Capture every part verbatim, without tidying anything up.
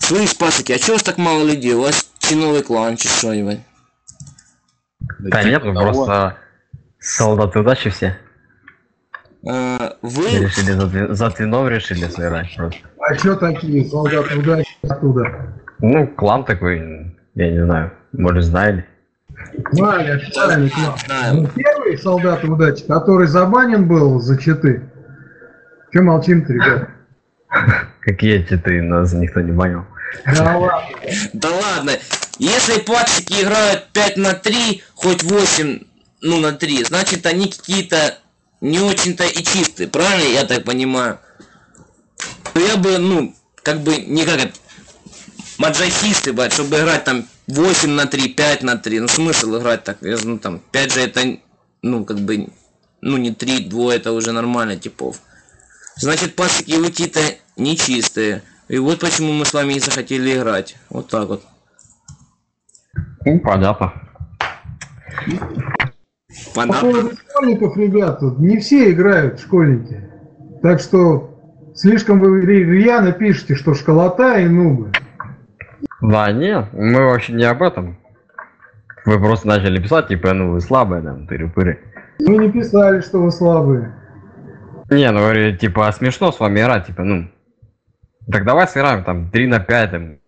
Слышь, пасыки, а чё у вас так мало людей? У вас новый клан, чи что, ебать? Да нет, мы просто солдаты удачи все. А, вы... Решили за, тви- за твинов решили сыграть просто. А чё такие солдаты удачи оттуда? Ну, клан такой, я не знаю, может знали. Знали, официальный клан. Знаю. Ну, первый солдат удачи, который забанен был за читы. Чё молчим-то, ребят? Какие читы, нас никто не банил. Да ладно. Да ладно, если пасыки играют пять на три, хоть восемь, ну на три, значит они какие-то не очень-то и чистые, правильно я так понимаю? То я бы, ну, как бы, не как это, маджахисты, бать, чтобы играть там восемь на три, пять на три, ну смысл играть так, ну там, пять же это, ну, как бы, ну не три, двое, это уже нормально типов. Значит, пасыки вы какие-то нечистые. И вот почему мы с вами не захотели играть. Вот так вот. Ну, понятно. По Понятно? поводу школьников, ребят, тут не все играют школьники. Так что слишком вы рьяно пишете, что школота и нубы. Да, нет, мы вообще не об этом. Вы просто начали писать, типа, ну вы слабые, там, тыры-пыры. Мы не писали, что вы слабые. Не, ну говорю, типа, смешно с вами играть, типа, ну. Так давай сыграем там три на пять. Там.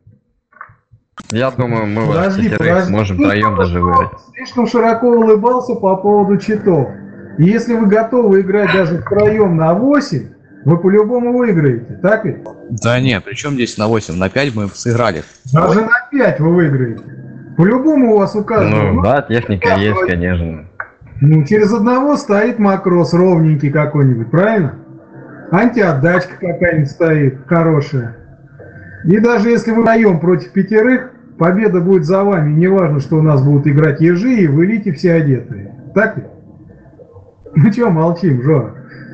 Я думаю, мы вас Подожди, четверых подожди. можем Ты втроем даже выиграть. слишком широко улыбался по поводу читов. И если вы готовы играть даже втроем на восемь, вы по-любому выиграете, так ведь? Да нет, причем здесь на восемь, на пять мы сыграли. Даже на пять вы выиграете. По-любому у вас указано. Ну, да, техника есть, конечно. Ну, через одного стоит макрос ровненький какой-нибудь, правильно? Антиотдачка какая-нибудь стоит, хорошая. И даже если вы вдвоем против пятерых, победа будет за вами. Неважно, что у нас будут играть ежи, и вы лите все одетые. Так ведь? Ну чё молчим, Жора?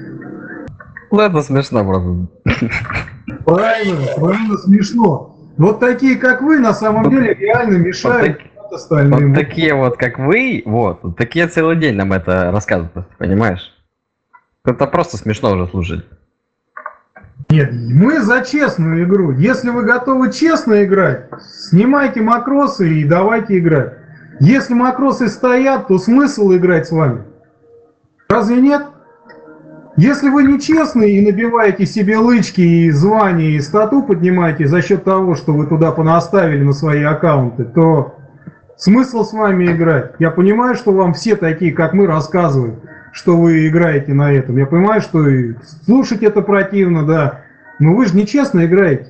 Ну, это смешно просто. Правильно, правильно, смешно. Вот такие, как вы, на самом деле реально мешают Вот, остальным. вот такие вот, как вы, вот, вот такие целый день нам это рассказывают, понимаешь? Это просто смешно уже слушать. Нет, мы за честную игру. Если вы готовы честно играть, снимайте макросы и давайте играть. Если макросы стоят, то смысл играть с вами? Разве нет? Если вы нечестные и набиваете себе лычки и звания, и стату поднимаете за счет того, что вы туда понаставили на свои аккаунты, то смысл с вами играть? Я понимаю, что вам все такие, как мы, рассказывают, что вы играете на этом. Я понимаю, что и слушать это противно, да. Но вы же нечестно играете.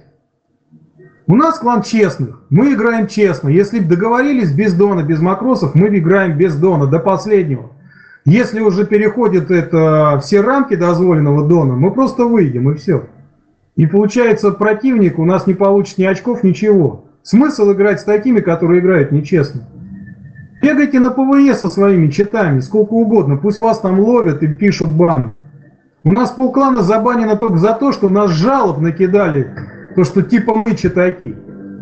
У нас клан честных. Мы играем честно. Если договорились без дона, без макросов, мы играем без дона до последнего. Если уже переходит это все рамки дозволенного дона, мы просто выйдем и все. И получается, противник у нас не получит ни очков, ничего. Смысл играть с такими, которые играют нечестно. Бегайте на ПВЕ со своими читами, сколько угодно, пусть вас там ловят и пишут бан. У нас полклана забанено только за то, что нас жалоб накидали, то что типа мы читаки.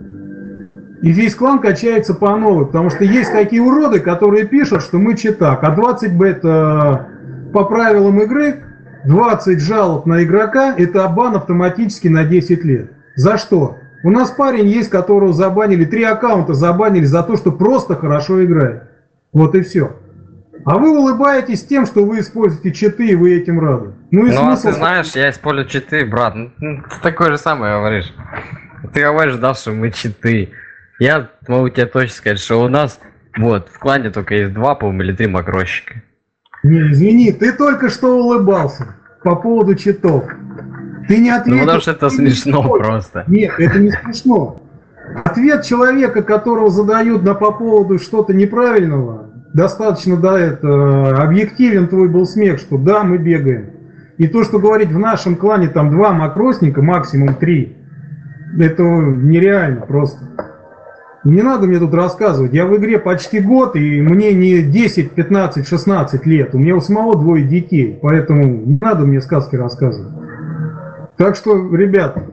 И весь клан качается по новой, потому что есть такие уроды, которые пишут, что мы читак, а двадцать бет по правилам игры, двадцать жалоб на игрока, это бан автоматически на десять лет. За что? У нас парень есть, которого забанили, три аккаунта забанили за то, что просто хорошо играет. Вот и все. А вы улыбаетесь тем, что вы используете читы, и вы этим рады. Ну и Ну, а смысл... ты знаешь, я использую читы, брат. Ну, ты такое же самое говоришь. Ты говоришь, да, что мы читы. Я могу тебе точно сказать, что у нас, вот, в клане только есть два, по-моему, или три макросчика. Не, извини, ты только что улыбался по поводу читов. Ты не ответил. Ну, потому что это смешно просто. Нет, это не смешно. Ответ человека, которого задают на по поводу что-то неправильного, достаточно, да, это объективен твой был смех, что да, мы бегаем. И то, что говорить в нашем клане там два макросника, максимум три, это нереально просто. Не надо мне тут рассказывать. Я в игре почти год, и мне не десять, пятнадцать, шестнадцать лет. У меня у самого двое детей, поэтому не надо мне сказки рассказывать. Так что, ребята,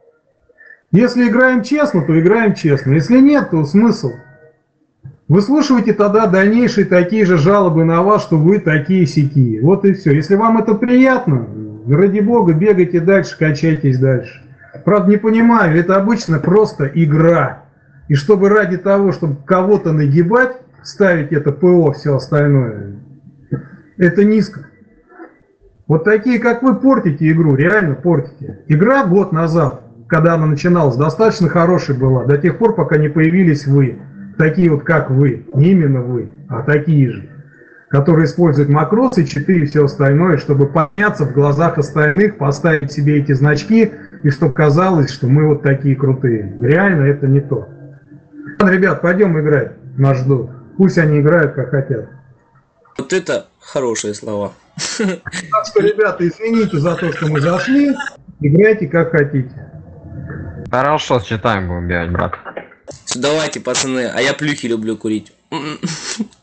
если играем честно, то играем честно. Если нет, то смысл? Выслушивайте тогда дальнейшие такие же жалобы на вас, что вы такие-сякие. Вот и все. Если вам это приятно, ради бога, бегайте дальше, качайтесь дальше. Правда, не понимаю, это обычно просто игра. И чтобы ради того, чтобы кого-то нагибать, ставить это ПО, все остальное, это низко. Вот такие, как вы, портите игру, реально портите. Игра год назад, когда она начиналась, достаточно хорошей была, до тех пор, пока не появились вы. Такие вот, как вы. Не именно вы, а такие же. Которые используют макросы, читы и все остальное, чтобы подняться в глазах остальных, поставить себе эти значки, и чтобы казалось, что мы вот такие крутые. Реально это не то. Ладно, ребят, пойдем играть. Нас ждут. Пусть они играют, как хотят. Вот это хорошие слова. Так что, ребята, извините за то, что мы зашли. Играйте, как хотите. Хорошо, с читаем будем бегать, брат. Давайте, пацаны, а я плюхи люблю курить.